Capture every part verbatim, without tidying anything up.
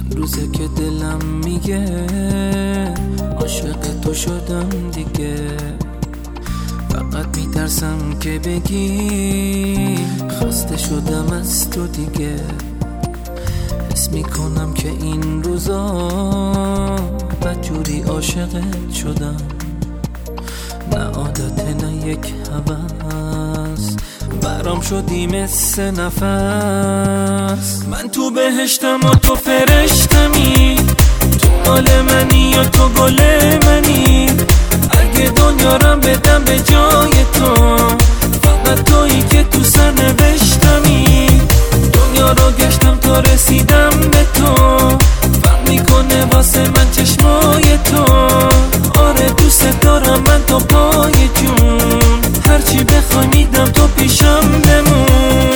چند روزه که دلم میگه عاشق تو شدم دیگه. فقط میترسم که بگی خسته شدم از تو دیگه. حس میکنم که این روزا بدجوری عاشقت شدم. نه عادت نه یک هوس، برام شدی مثل نفس. من تو بهشتم و تو فرشتمی، تو مال منی یا تو گل منی. اگه دنیا رم بدم به جای تو، فقط تویی که تو سر نوشتمی. دنیا رو گشتم تا رسیدم به تو، فرق میکنه واسه من چشمای تو. آره دوست دارم من تا پای جون، هرچی بخوای میدم تو پیشم بمون.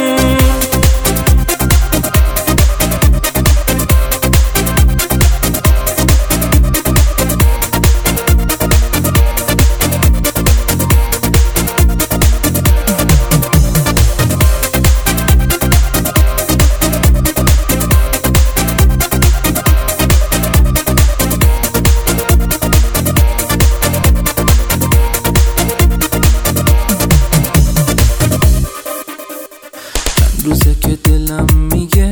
روزه که دلم میگه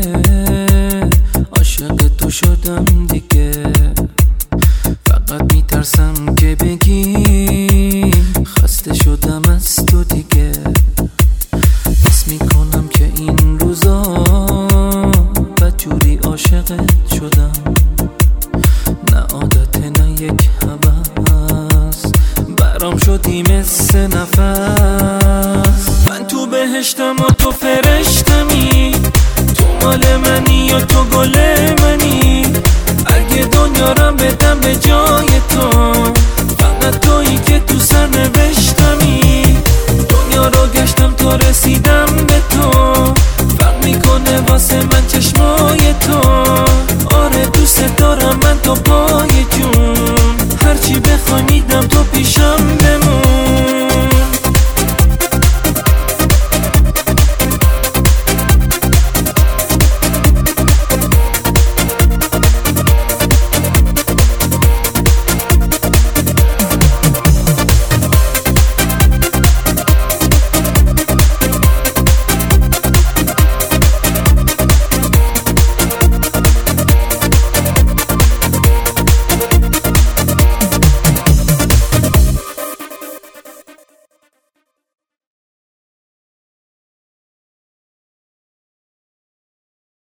عاشق تو شدم دیگه. فقط میترسم که بگی خسته شدم از تو دیگه. حس میکنم که این روزا بدجوری عاشقت شدم. نه عادت نه یک هوس، برام شدی مثل نفس. من تو بهشتم و تو فرشتمی، تو مال منی یا تو گل منی. اگه دنیا رم بدم به جای تو، فقط تویی که تو سر نوشتمی. دنیا رو گشتم تا رسیدم به تو، فرق میکنه واسه من چشمای تو. آره دوست دارم من تا پای جون، هرچی بخوای میدم تو پیشم بمون.